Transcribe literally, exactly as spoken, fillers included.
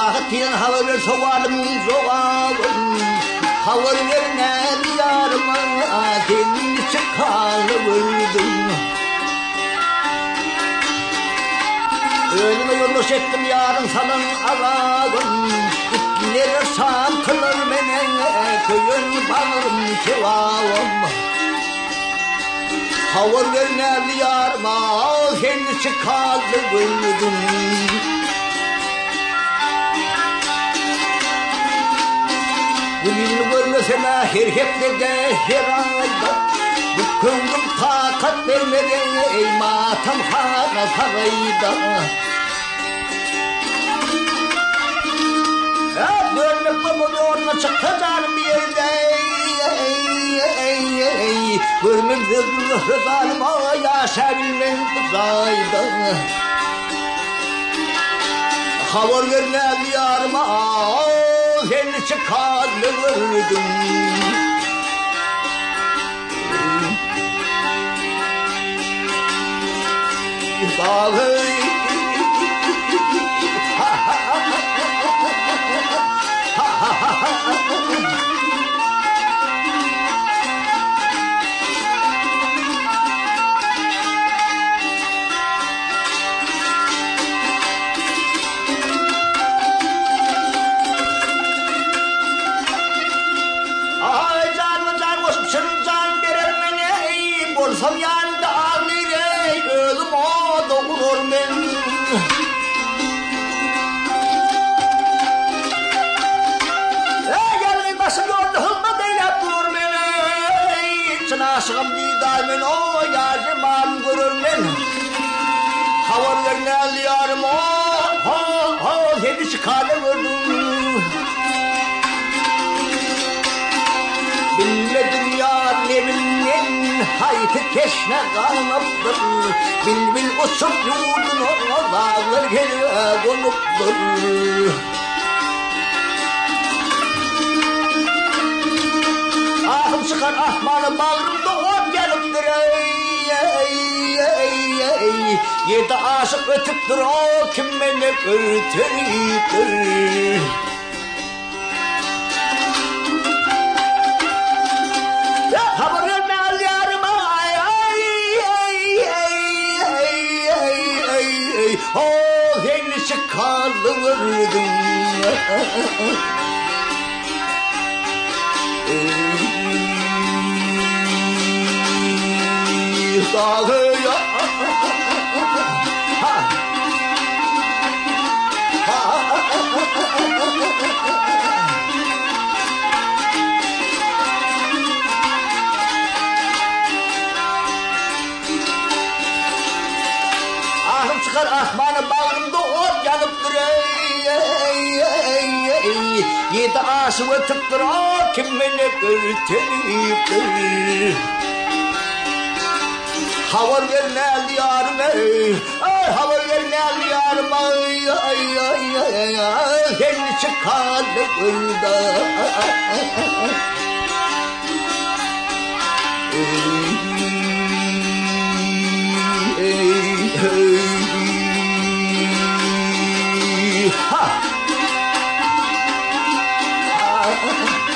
vaktiyen havalar soğalım soğalım havalar ne yarıma kendi çıkalı vurdum önüme yoldaş ettim yarın salın arağım İtkileri sağım kılır beni köyün bağırım kevavam havalar ne yarıma kendi çıkalı vurdum Bugün görmesene her hep de her ayda Bu kıngım takat vermedi ey matam hana sarayda Ya dönmek babamın çıkacağım bir yerde Görmem zırhlı zalim yaşayabilmem uzayda Havar görmem yarıma Seni çıkarlı vurdum Dağı Olsam yanında ağlayayım ölüm o doğurur ben Gelin başım yolda hılma deylep durur beni Çın aşığım didayımın o yazımam görür ben Havarlarını alıyorum o ho ho seni çıkarlı vurdum Bilmedim ya nevinden haytı keşne kalmaptır Bil bil uçup yurdun o dağlar geliyor konuptur Ahım çıkar ahmanı bağrımda ot geliptir ey ey ey ey Yedi aşık ötüptür o kim beni ötüydür Haber verme al yarıma ay ay ay ay ay ay ay ay Oh elini çıkarlı vurdum Dağı ya Ha Çıkar ahmanı bağrımda ot yanıptır ey ey ey ey Yedi aşık ötüptür o kim beni ötüydür Havar ver ne alıyarım ey Havar ver ne alıyarım ay ay ay ay ay Kendi çıkarlı burada Ey ey ey Ha! Ha!